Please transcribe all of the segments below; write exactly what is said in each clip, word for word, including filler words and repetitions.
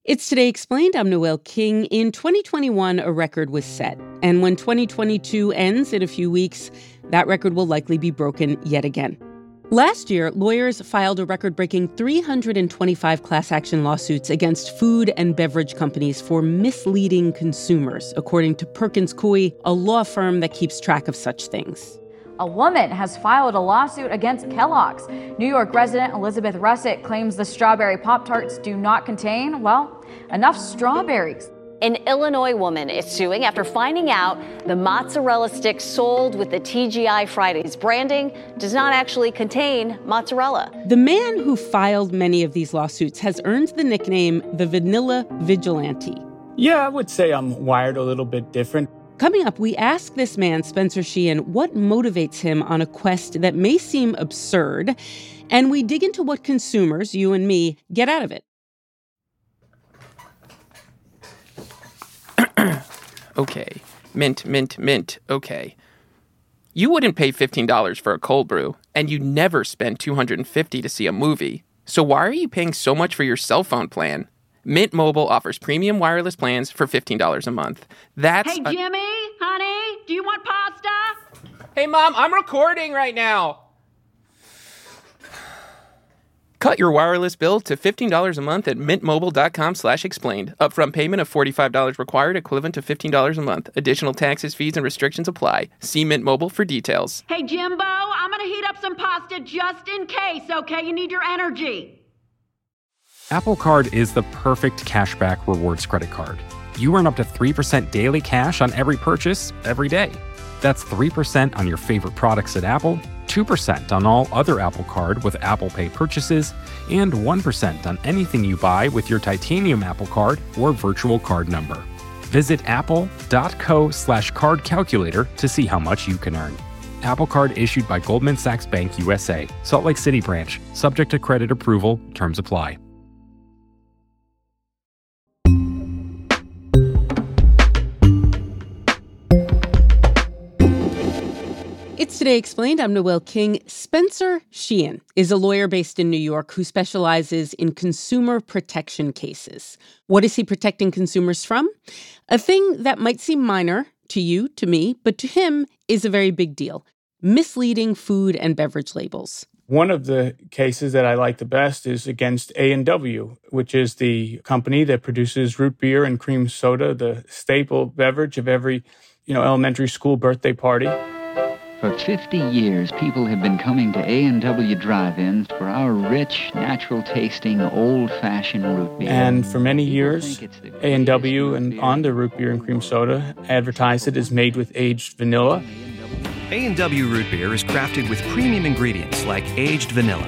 It's Today Explained. I'm Noelle King. In twenty twenty-one, a record was set. And when twenty twenty-two ends in a few weeks, that record will likely be broken yet again. Last year, lawyers filed a record-breaking three hundred twenty-five class action lawsuits against food and beverage companies for misleading consumers, according to Perkins Coie, a law firm that keeps track of such things. A woman has filed a lawsuit against Kellogg's. New York resident Elizabeth Russett claims the strawberry Pop-Tarts do not contain, well, enough strawberries. An Illinois woman is suing after finding out the mozzarella sticks sold with the T G I Fridays branding does not actually contain mozzarella. The man who filed many of these lawsuits has earned the nickname the Vanilla Vigilante. Yeah, I would say I'm wired a little bit different. Coming up, we ask this man, Spencer Sheehan, what motivates him on a quest that may seem absurd, and we dig into what consumers, you and me, get out of it. Okay. Mint, mint, mint. Okay. You wouldn't pay fifteen dollars for a cold brew, and you never spend two hundred fifty dollars to see a movie. So why are you paying so much for your cell phone plan? Mint Mobile offers premium wireless plans for fifteen dollars a month. That's Hey, Jimmy, a- honey, do you want pasta? Hey, Mom, I'm recording right now. Cut your wireless bill to fifteen dollars a month at mintmobile.com slash explained. Upfront payment of forty-five dollars required, equivalent to fifteen dollars a month. Additional taxes, fees, and restrictions apply. See Mint Mobile for details. Hey, Jimbo, I'm going to heat up some pasta just in case, okay? You need your energy. Apple Card is the perfect cashback rewards credit card. You earn up to three percent daily cash on every purchase every day. That's three percent on your favorite products at Apple, two percent on all other Apple Card with Apple Pay purchases, and one percent on anything you buy with your titanium Apple Card or virtual card number. Visit apple.co slash card calculator to see how much you can earn. Apple Card issued by Goldman Sachs Bank U S A, Salt Lake City branch, subject to credit approval, terms apply. It's Today Explained. I'm Noelle King. Spencer Sheehan is a lawyer based in New York who specializes in consumer protection cases. What is he protecting consumers from? A thing that might seem minor to you, to me, but to him is a very big deal. Misleading food and beverage labels. One of the cases that I like the best is against A and W, which is the company that produces root beer and cream soda, the staple beverage of every, you know, elementary school birthday party. For fifty years, people have been coming to A and W drive-ins for our rich, natural-tasting, old-fashioned root beer. And for many years, A and W and on their root beer and cream soda advertised it as made with aged vanilla. A and W root beer is crafted with premium ingredients like aged vanilla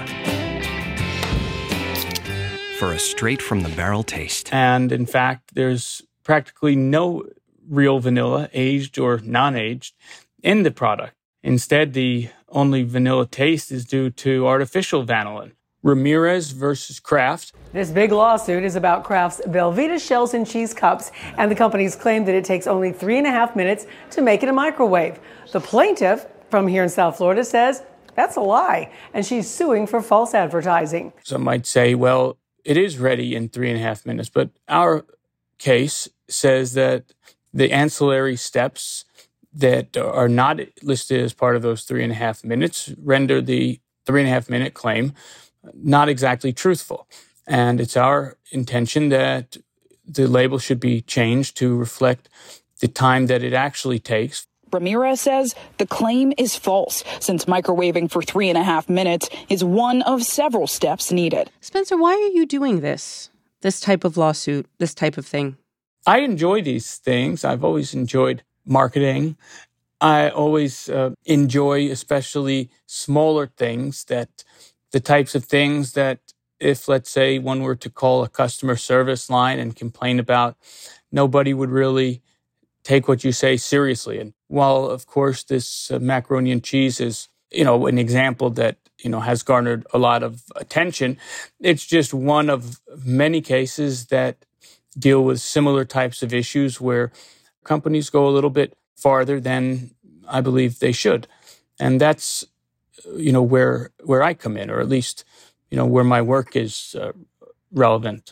for a straight-from-the-barrel taste. And in fact, there's practically no real vanilla, aged or non-aged, in the product. Instead, the only vanilla taste is due to artificial vanillin. Ramirez versus Kraft. This big lawsuit is about Kraft's Velveeta shells and cheese cups, and the company's claim that it takes only three and a half minutes to make in a microwave. The plaintiff from here in South Florida says that's a lie, and she's suing for false advertising. Some might say, well, it is ready in three and a half minutes, but our case says that the ancillary steps that are not listed as part of those three and a half minutes render the three and a half minute claim not exactly truthful. And it's our intention that the label should be changed to reflect the time that it actually takes. Ramirez says the claim is false, since microwaving for three and a half minutes is one of several steps needed. Spencer, why are you doing this? This type of lawsuit, this type of thing? I enjoy these things. I've always enjoyed marketing. I always uh, enjoy especially smaller things, that the types of things that if, let's say, one were to call a customer service line and complain about, nobody would really take what you say seriously. And while, of course, this uh, macaroni and cheese is, you know, an example that, you know, has garnered a lot of attention, it's just one of many cases that deal with similar types of issues where companies go a little bit farther than I believe they should. And that's, you know, where where I come in, or at least, you know, where my work is uh, relevant.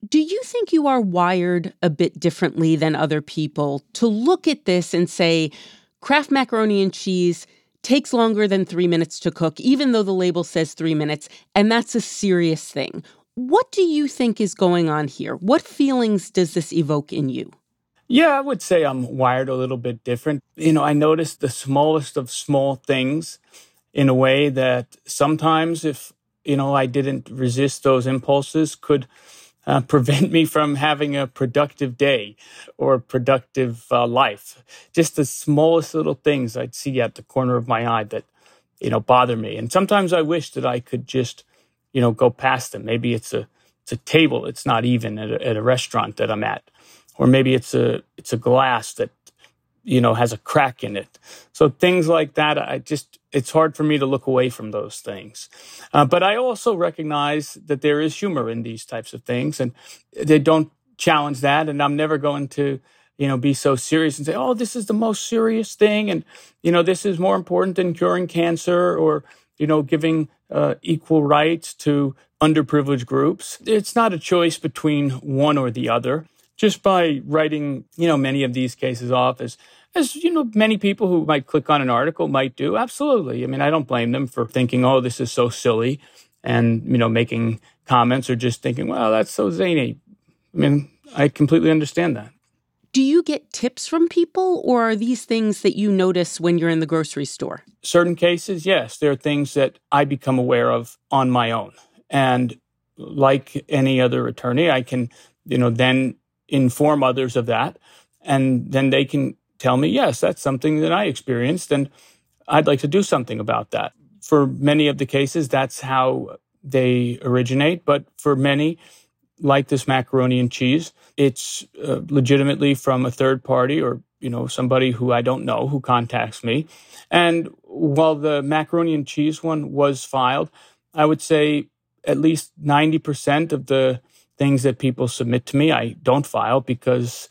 Do you think you are wired a bit differently than other people to look at this and say, Kraft macaroni and cheese takes longer than three minutes to cook, even though the label says three minutes, and that's a serious thing? What do you think is going on here? What feelings does this evoke in you? Yeah, I would say I'm wired a little bit different. You know, I notice the smallest of small things in a way that sometimes if, you know, I didn't resist those impulses could uh, prevent me from having a productive day or productive uh, life. Just the smallest little things I'd see at the corner of my eye that, you know, bother me. And sometimes I wish that I could just, you know, go past them. Maybe it's a it's a table. It's not even at a, at a restaurant that I'm at. Or maybe it's a it's a glass that, you know, has a crack in it. So things like that, I just, it's hard for me to look away from those things. Uh, but I also recognize that there is humor in these types of things, and they don't challenge that. And I'm never going to, you know, be so serious and say, oh, this is the most serious thing. And, you know, this is more important than curing cancer or, you know, giving uh, equal rights to underprivileged groups. It's not a choice between one or the other. Just by writing, you know, many of these cases off as, as, you know, many people who might click on an article might do. Absolutely. I mean, I don't blame them for thinking, oh, this is so silly and, you know, making comments or just thinking, well, that's so zany. I mean, I completely understand that. Do you get tips from people, or are these things that you notice when you're in the grocery store? Certain cases, yes. There are things that I become aware of on my own. And like any other attorney, I can, you know, then inform others of that. And then they can tell me, yes, that's something that I experienced, and I'd like to do something about that. For many of the cases, that's how they originate. But for many, like this macaroni and cheese, it's uh, legitimately from a third party or, you know, somebody who I don't know who contacts me. And while the macaroni and cheese one was filed, I would say at least ninety percent of the things that people submit to me, I don't file because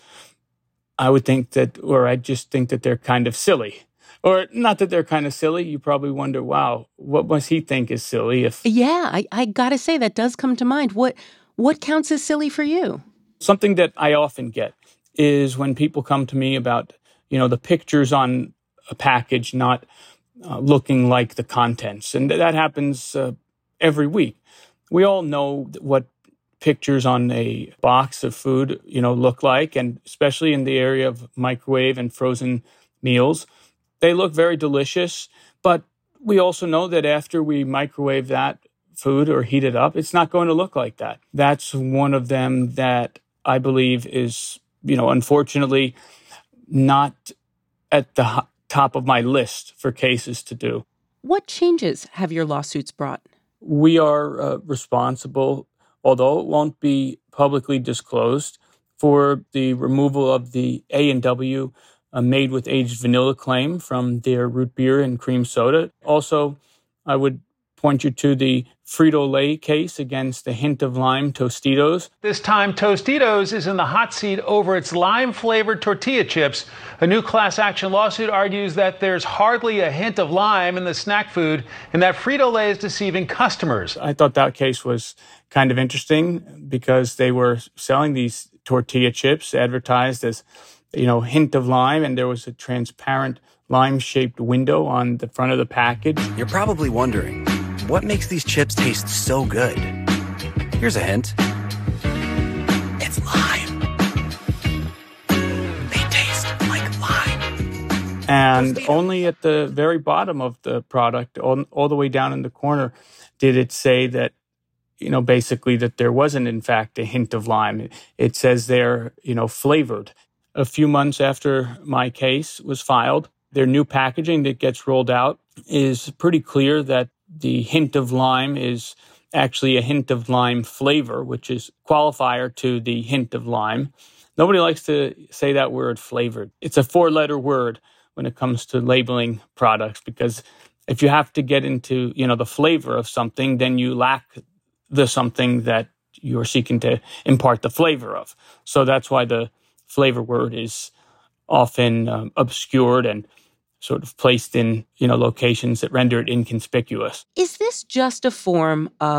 I would think that, or I just think that they're kind of silly. Or not that they're kind of silly. You probably wonder, wow, what must he think is silly? If Yeah, I, I got to say, that does come to mind. What what counts as silly for you? Something that I often get is when people come to me about, you know, the pictures on a package not uh, looking like the contents. And that happens uh, every week. We all know what pictures on a box of food, you know, look like, and especially in the area of microwave and frozen meals, they look very delicious. But we also know that after we microwave that food or heat it up, it's not going to look like that. That's one of them that I believe is, you know, unfortunately not at the top of my list for cases to do. What changes have your lawsuits brought? We are uh, responsible, although it won't be publicly disclosed, for the removal of the A and W uh, made with aged vanilla claim from their root beer and cream soda. Also, I would point you to the Frito-Lay case against the Hint of Lime Tostitos. This time, Tostitos is in the hot seat over its lime-flavored tortilla chips. A new class action lawsuit argues that there's hardly a hint of lime in the snack food and that Frito-Lay is deceiving customers. I thought that case was kind of interesting because they were selling these tortilla chips advertised as, you know, hint of lime, and there was a transparent lime-shaped window on the front of the package. You're probably wondering, what makes these chips taste so good? Here's a hint. It's lime. They taste like lime. And only at the very bottom of the product, all, all the way down in the corner, did it say that, you know, basically that there wasn't, in fact, a hint of lime. It says they're, you know, flavored. A few months after my case was filed, their new packaging that gets rolled out is pretty clear that the hint of lime is actually a hint of lime flavor, which is qualifier to the hint of lime. Nobody likes to say that word flavored. It's a four-letter word when it comes to labeling products, because if you have to get into, you know, the flavor of something, then you lack the something that you're seeking to impart the flavor of. So that's why the flavor word is often um, obscured and sort of placed in, you know, locations that render it inconspicuous. Is this just a form of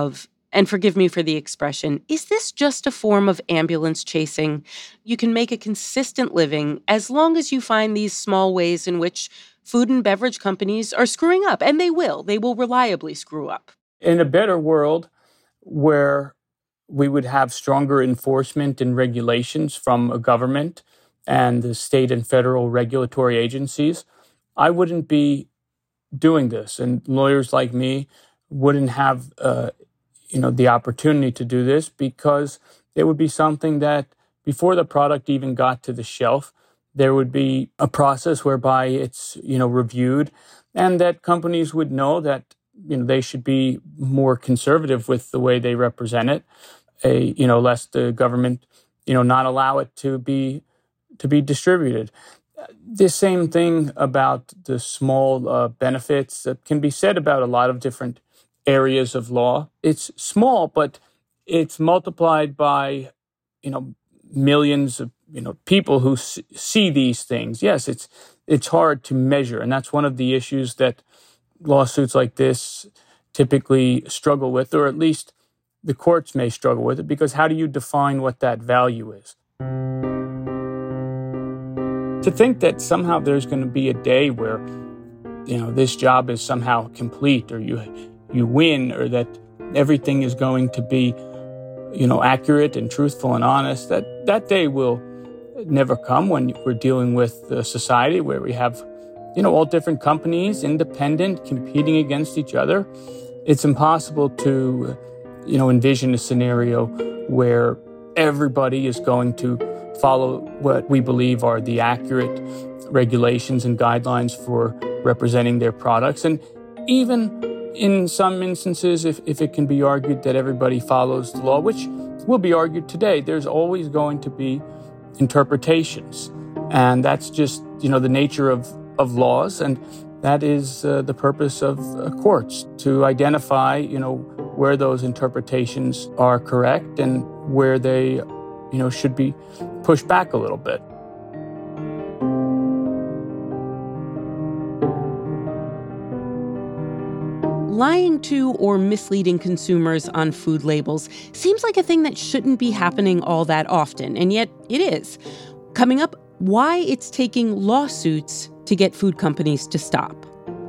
And forgive me for the expression, is this just a form of ambulance chasing? You can make a consistent living as long as you find these small ways in which food and beverage companies are screwing up. And they will. They will reliably screw up. In a better world where we would have stronger enforcement and regulations from a government and the state and federal regulatory agencies, I wouldn't be doing this. And lawyers like me wouldn't have uh, you know, the opportunity to do this because it would be something that before the product even got to the shelf, there would be a process whereby it's, you know, reviewed and that companies would know that, you know, they should be more conservative with the way they represent it, a, you know, lest the government, you know, not allow it to be to be distributed. The same thing about the small uh, benefits that can be said about a lot of different areas of law. It's small, but it's multiplied by, you know, millions of, you know, people who s- see these things. Yes, it's it's hard to measure, and that's one of the issues that lawsuits like this typically struggle with, or at least the courts may struggle with it, because how do you define what that value is? To think that somehow there's going to be a day where, you know, this job is somehow complete, or you you win, or that everything is going to be, you know, accurate and truthful and honest, that that day will never come when we're dealing with a society where we have, you know, all different companies, independent, competing against each other. It's impossible to, you know, envision a scenario where everybody is going to follow what we believe are the accurate regulations and guidelines for representing their products. And even in some instances, if, if it can be argued that everybody follows the law, which will be argued today, there's always going to be interpretations. And that's just, you know, the nature of, of laws. And that is uh, the purpose of uh, courts, to identify, you know, where those interpretations are correct and where they, you know, should be pushed back a little bit. Lying to or misleading consumers on food labels seems like a thing that shouldn't be happening all that often, and yet it is. Coming up, why it's taking lawsuits to get food companies to stop.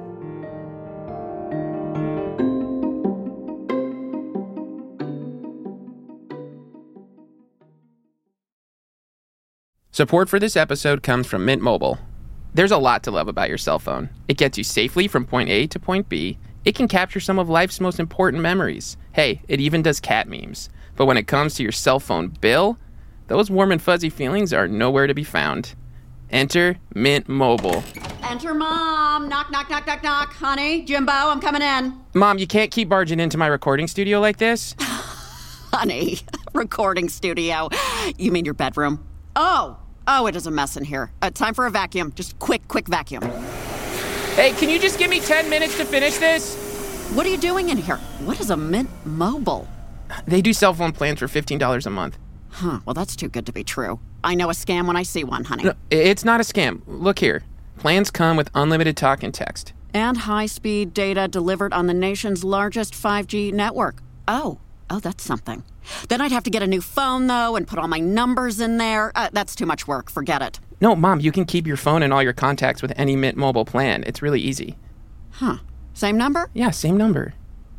Support for this episode comes from Mint Mobile. There's a lot to love about your cell phone. It gets you safely from point A to point B. It can capture some of life's most important memories. Hey, it even does cat memes. But when it comes to your cell phone bill, those warm and fuzzy feelings are nowhere to be found. Enter Mint Mobile. Enter Mom. Knock, knock, knock, knock, knock. Honey, Jimbo, I'm coming in. Mom, you can't keep barging into my recording studio like this. Honey, recording studio. You mean your bedroom? Oh, oh, it is a mess in here. Uh, time for a vacuum. Just quick, quick vacuum. Hey, can you just give me ten minutes to finish this? What are you doing in here? What is a Mint Mobile? They do cell phone plans for fifteen dollars a month. Huh, well, that's too good to be true. I know a scam when I see one, honey. No, it's not a scam. Look here. Plans come with unlimited talk and text. And high-speed data delivered on the nation's largest five G network. Oh, oh, that's something. Then I'd have to get a new phone, though, and put all my numbers in there. Uh, that's too much work. Forget it. No, Mom, you can keep your phone and all your contacts with any Mint Mobile plan. It's really easy. Huh. Same number? Yeah, same number.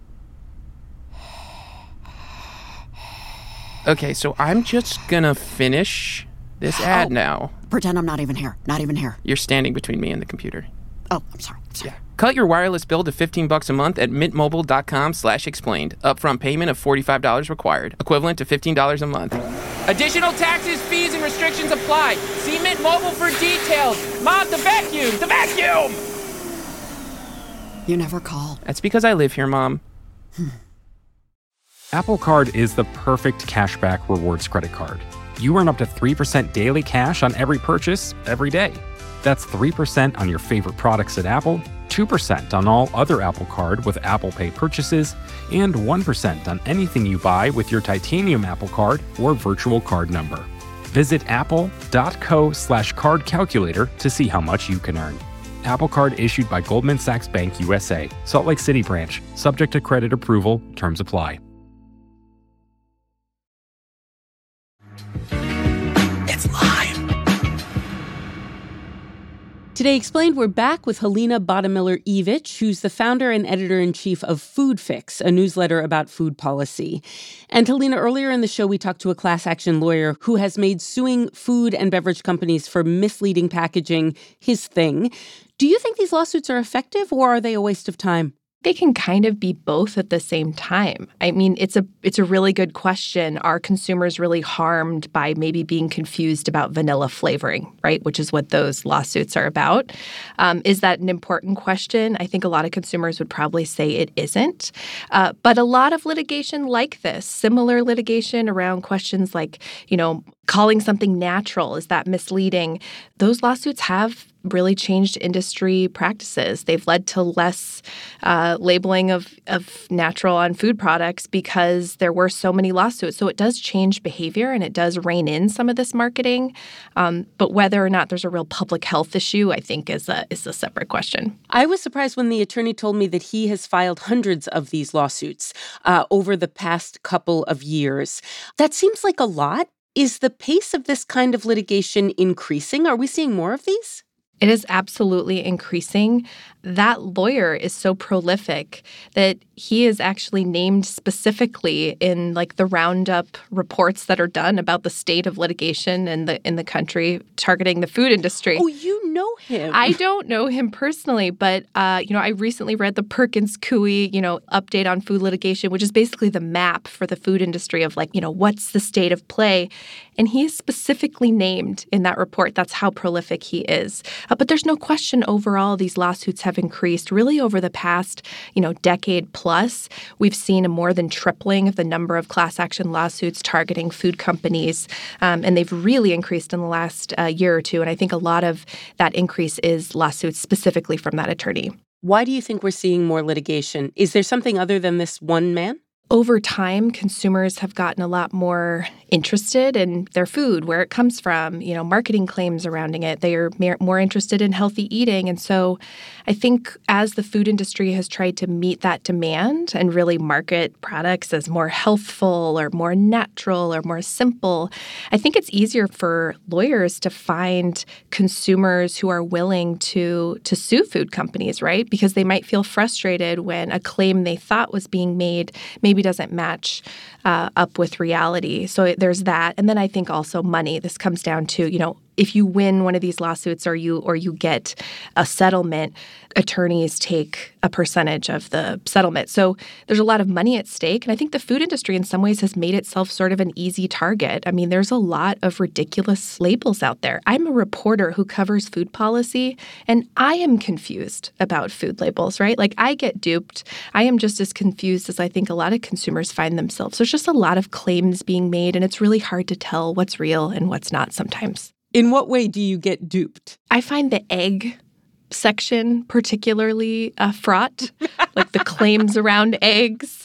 Okay, so I'm just gonna finish this ad oh, now. Pretend I'm not even here. Not even here. You're standing between me and the computer. Oh, I'm sorry. I'm sorry. Yeah. Cut your wireless bill to fifteen bucks a month at mintmobile.com slash explained. Upfront payment of forty-five dollars required, equivalent to fifteen dollars a month. Additional taxes, fees, and restrictions apply. See Mint Mobile for details. Mom, the vacuum! The vacuum! You never call. That's because I live here, Mom. Apple Card is the perfect cashback rewards credit card. You earn up to three percent daily cash on every purchase every day. That's three percent on your favorite products at Apple, two percent on all other Apple Card with Apple Pay purchases, and one percent on anything you buy with your titanium Apple Card or virtual card number. Visit apple.co slash card calculator to see how much you can earn. Apple Card issued by Goldman Sachs Bank U S A, Salt Lake City branch, subject to credit approval, terms apply. Today Explained, we're back with Helena Bottemiller-Evich, who's the founder and editor-in-chief of Food Fix, a newsletter about food policy. And Helena, earlier in the show, we talked to a class action lawyer who has made suing food and beverage companies for misleading packaging his thing. Do you think these lawsuits are effective, or are they a waste of time? They can kind of be both at the same time. I mean, it's a it's a really good question. Are consumers really harmed by maybe being confused about vanilla flavoring, right, which is what those lawsuits are about? Um, is that an important question? I think a lot of consumers would probably say it isn't. Uh, but a lot of litigation like this, similar litigation around questions like, you know, calling something natural, is that misleading? Those lawsuits have really changed industry practices. They've led to less uh, labeling of, of natural on food products because there were so many lawsuits. So it does change behavior and it does rein in some of this marketing. Um, but whether or not there's a real public health issue, I think, is a, is a separate question. I was surprised when the attorney told me that he has filed hundreds of these lawsuits uh, over the past couple of years. That seems like a lot. Is the pace of this kind of litigation increasing? Are we seeing more of these? It is absolutely increasing. That lawyer is so prolific that he is actually named specifically in like the roundup reports that are done about the state of litigation in the in the country targeting the food industry. Oh, you know him. I don't know him personally, but uh, you know, I recently read the Perkins Coie, you know, update on food litigation, which is basically the map for the food industry of like, you know, what's the state of play. And he is specifically named in that report. That's how prolific he is. Uh, but there's no question overall these lawsuits have increased really over the past, you know, decade plus. We've seen a more than tripling of the number of class action lawsuits targeting food companies. Um, and they've really increased in the last uh, year or two. And I think a lot of that increase is lawsuits specifically from that attorney. Why do you think we're seeing more litigation? Is there something other than this one man? Over time, consumers have gotten a lot more interested in their food, where it comes from, you know, marketing claims surrounding it. They are more interested in healthy eating. And so I think as the food industry has tried to meet that demand and really market products as more healthful or more natural or more simple, I think it's easier for lawyers to find consumers who are willing to, to sue food companies, right? Because they might feel frustrated when a claim they thought was being made maybe doesn't match uh, up with reality. So there's that. And then I think also money. This comes down to, you know, if you win one of these lawsuits or you or you get a settlement, attorneys take a percentage of the settlement. So there's a lot of money at stake. And I think the food industry in some ways has made itself sort of an easy target. I mean, there's a lot of ridiculous labels out there. I'm a reporter who covers food policy, and I am confused about food labels, right? Like I get duped. I am just as confused as I think a lot of consumers find themselves. There's just a lot of claims being made, and it's really hard to tell what's real and what's not sometimes. In what way do you get duped? I find the egg section particularly uh, fraught, like the claims around eggs,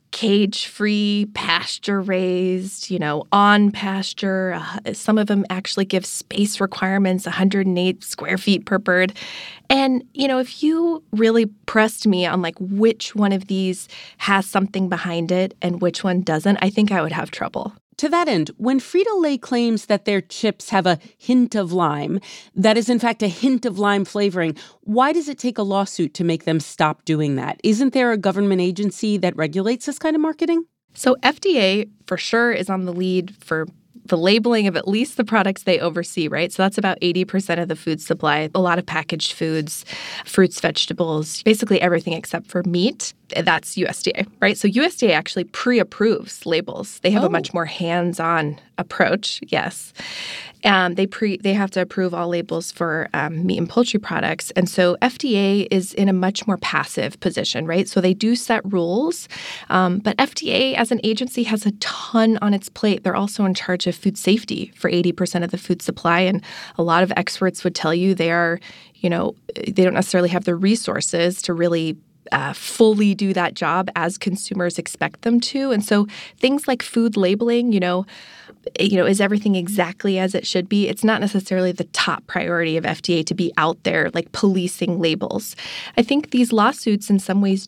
cage-free, pasture-raised, you know, on pasture. Uh, some of them actually give space requirements, one hundred eight square feet per bird. And, you know, if you really pressed me on like which one of these has something behind it and which one doesn't, I think I would have trouble. To that end, when Frito-Lay claims that their chips have a hint of lime, that is in fact a hint of lime flavoring, why does it take a lawsuit to make them stop doing that? Isn't there a government agency that regulates this kind of marketing? So F D A for sure is on the lead for the labeling of at least the products they oversee, right? So that's about eighty percent of the food supply, a lot of packaged foods, fruits, vegetables, basically everything except for meat. That's U S D A, right? So U S D A actually pre-approves labels. They have oh. a much more hands-on approach, yes. Um, they pre they have to approve all labels for um, meat and poultry products. And so F D A is in a much more passive position, right? So they do set rules, um, but F D A as an agency has a ton on its plate. They're also in charge of food safety for eighty percent of the food supply. And a lot of experts would tell you they are, you know, they don't necessarily have the resources to really Uh, fully do that job as consumers expect them to. And so things like food labeling, you know, you know, is everything exactly as it should be? It's not necessarily the top priority of F D A to be out there like policing labels. I think these lawsuits in some ways do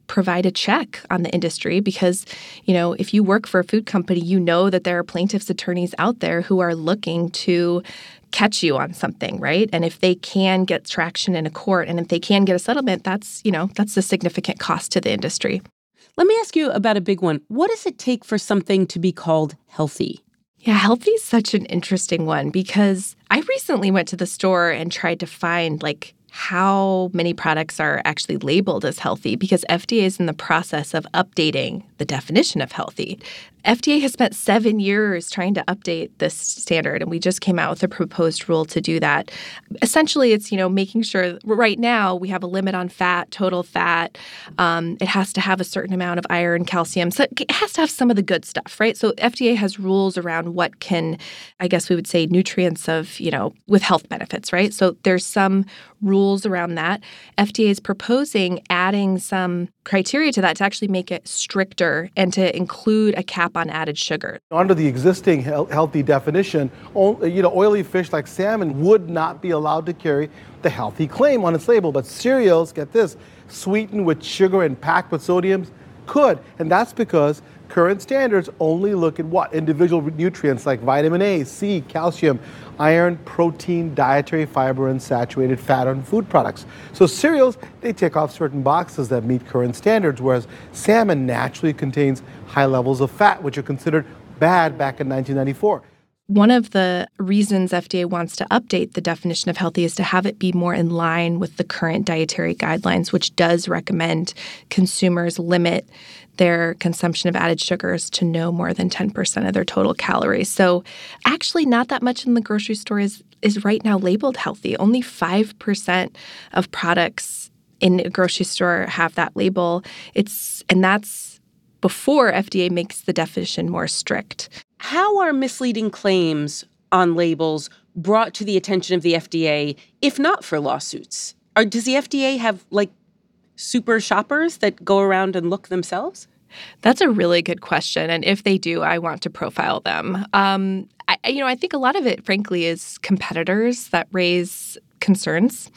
provide a check on the industry because, you know, if you work for a food company, you know that there are plaintiffs' attorneys out there who are looking to catch you on something, right? And if they can get traction in a court and if they can get a settlement, that's, you know, that's a significant cost to the industry. Let me ask you about a big one. What does it take for something to be called healthy? Yeah, healthy is such an interesting one because I recently went to the store and tried to find, like, how many products are actually labeled as healthy because F D A is in the process of updating the definition of healthy. F D A has spent seven years trying to update this standard, and we just came out with a proposed rule to do that. Essentially, it's, you know, making sure right now we have a limit on fat, total fat. Um, it has to have a certain amount of iron, calcium. So it has to have some of the good stuff, right? So F D A has rules around what can, I guess we would say, nutrients of, you know, with health benefits, right? So there's some rules around that. F D A is proposing adding some criteria to that to actually make it stricter and to include a cap on added sugar. Under the existing healthy definition, you know, oily fish like salmon would not be allowed to carry the healthy claim on its label, but cereals, get this, sweetened with sugar and packed with sodium could, and that's because current standards only look at what? Individual nutrients like vitamin A, C, calcium, iron, protein, dietary fiber, and saturated fat on food products. So cereals, they tick off certain boxes that meet current standards, whereas salmon naturally contains high levels of fat, which are considered bad back in nineteen ninety-four. One of the reasons F D A wants to update the definition of healthy is to have it be more in line with the current dietary guidelines, which does recommend consumers limit their consumption of added sugars to no more than ten percent of their total calories. So actually not that much in the grocery store is, is right now labeled healthy. Only five percent of products in a grocery store have that label. It's and that's before F D A makes the definition more strict. How are misleading claims on labels brought to the attention of the F D A, if not for lawsuits? Or does the F D A have, like, super shoppers that go around and look themselves? That's a really good question. And if they do, I want to profile them. Um, I, you know, I think a lot of it, frankly, is competitors that raise concerns.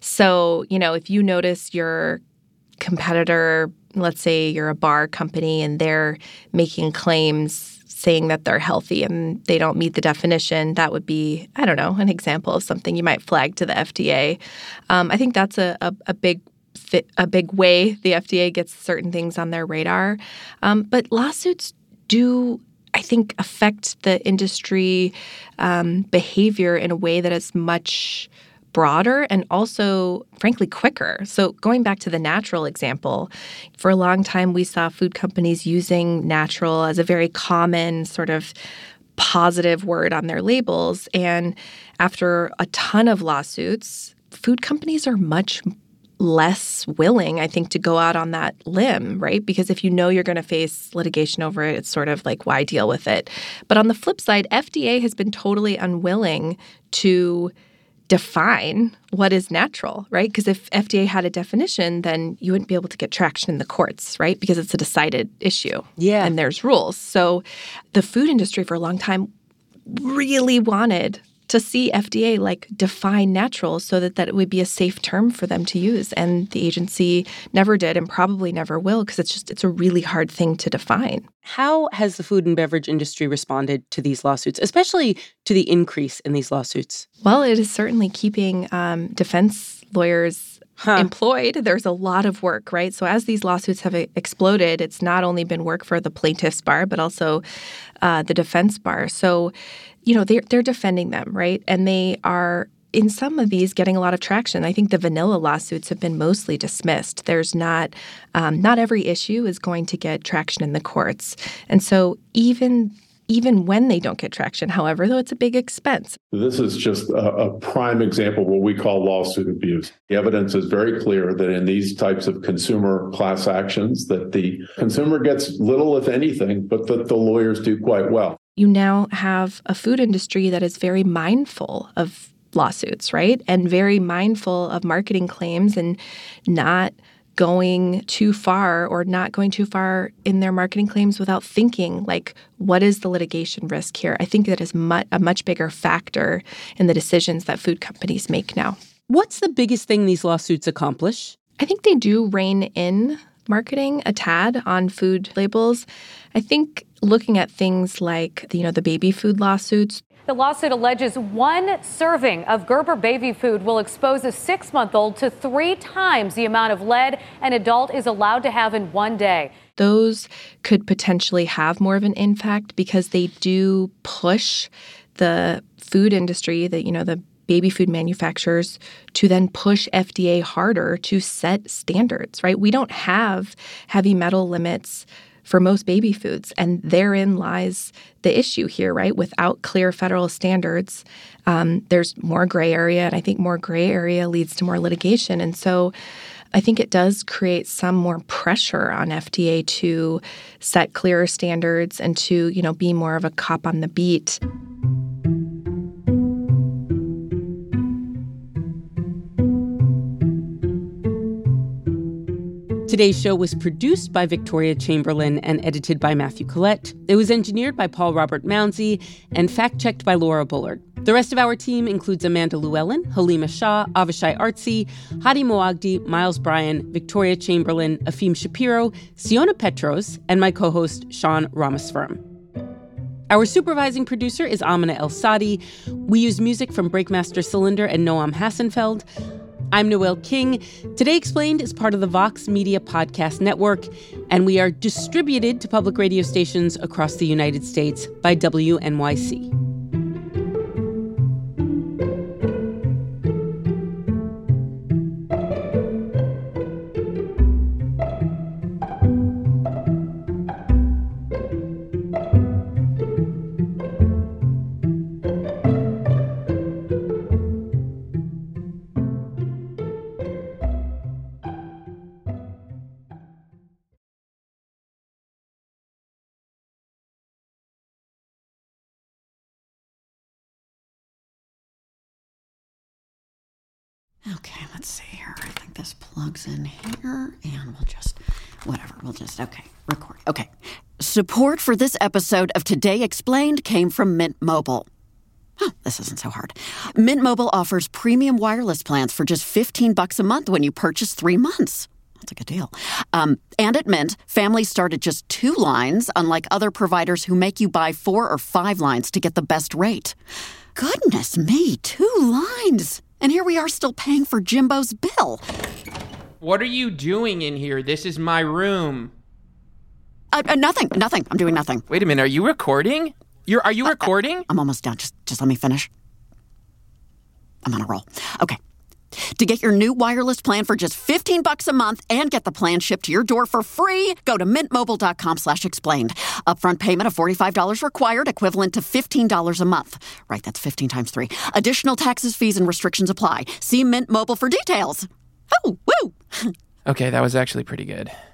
So, you know, if you notice your competitor, let's say you're a bar company and they're making claims saying that they're healthy and they don't meet the definition, that would be, I don't know, an example of something you might flag to the F D A. Um, I think that's a, a, a big fit, a big way the F D A gets certain things on their radar. Um, but lawsuits do, I think, affect the industry um, behavior in a way that is much broader and also, frankly, quicker. So going back to the natural example, for a long time we saw food companies using natural as a very common sort of positive word on their labels. And after a ton of lawsuits, food companies are much less willing, I think, to go out on that limb, right? Because if you know you're going to face litigation over it, it's sort of like, why deal with it? But on the flip side, F D A has been totally unwilling to define what is natural, right? Because if F D A had a definition, then you wouldn't be able to get traction in the courts, right? Because it's a decided issue. Yeah. And there's rules. So the food industry for a long time really wanted to see F D A like define natural so that, that it would be a safe term for them to use. And the agency never did and probably never will because it's just it's a really hard thing to define. How has the food and beverage industry responded to these lawsuits, especially to the increase in these lawsuits? Well, it is certainly keeping um, defense lawyers Huh. employed. There's a lot of work, right? So as these lawsuits have exploded, it's not only been work for the plaintiff's bar, but also uh, the defense bar. So, you know, they're, they're defending them, right? And they are, in some of these, getting a lot of traction. I think the vanilla lawsuits have been mostly dismissed. There's not, um, not every issue is going to get traction in the courts. And so even Even when they don't get traction, however, though it's a big expense. This is just a, a prime example of what we call lawsuit abuse. The evidence is very clear that in these types of consumer class actions, that the consumer gets little, if anything, but that the lawyers do quite well. You now have a food industry that is very mindful of lawsuits, right? And very mindful of marketing claims and not going too far or not going too far in their marketing claims without thinking, like, what is the litigation risk here? I think that is mu- a much bigger factor in the decisions that food companies make now. What's the biggest thing these lawsuits accomplish? I think they do rein in marketing a tad on food labels. I think looking at things like, you know, the baby food lawsuits. The lawsuit alleges one serving of Gerber baby food will expose a six-month-old to three times the amount of lead an adult is allowed to have in one day. Those could potentially have more of an impact because they do push the food industry, the, you know, the baby food manufacturers to then push F D A harder to set standards, right? We don't have heavy metal limits for most baby foods, and therein lies the issue here, right? Without clear federal standards, um, there's more gray area, and I think more gray area leads to more litigation. And so I think it does create some more pressure on F D A to set clearer standards and to, you know, be more of a cop on the beat. Today's show was produced by Victoria Chamberlain and edited by Matthew Collette. It was engineered by Paul Robert Mounsey and fact-checked by Laura Bullard. The rest of our team includes Amanda Llewellyn, Halima Shah, Avishai Artsy, Hadi Moagdi, Miles Bryan, Victoria Chamberlain, Afim Shapiro, Siona Petros, and my co-host, Sean Ramaswamy. Our supervising producer is Amina El-Sadi. We use music from Breakmaster Cylinder and Noam Hassenfeld. I'm Noel King. Today Explained is part of the Vox Media Podcast Network, and we are distributed to public radio stations across the United States by W N Y C. Okay, let's see here. I think this plugs in here, and we'll just, whatever, we'll just, okay, record. Okay. Support for this episode of Today Explained came from Mint Mobile. Oh, this isn't so hard. Mint Mobile offers premium wireless plans for just fifteen bucks a month when you purchase three months. That's a good deal. Um, and at Mint, families start at just two lines, unlike other providers who make you buy four or five lines to get the best rate. Goodness me, two lines. And here we are still paying for Jimbo's bill. What are you doing in here? This is my room. Uh, uh, nothing, nothing. I'm doing nothing. Wait a minute, are you recording? You're, are you uh, recording? Uh, I'm almost done. Just, just let me finish. I'm on a roll. Okay. To get your new wireless plan for just fifteen bucks a month and get the plan shipped to your door for free, go to mintmobile.com slash explained. Upfront payment of forty-five dollars required, equivalent to fifteen dollars a month. Right, that's fifteen times three. Additional taxes, fees, and restrictions apply. See Mint Mobile for details. Oh, woo! Okay, that was actually pretty good.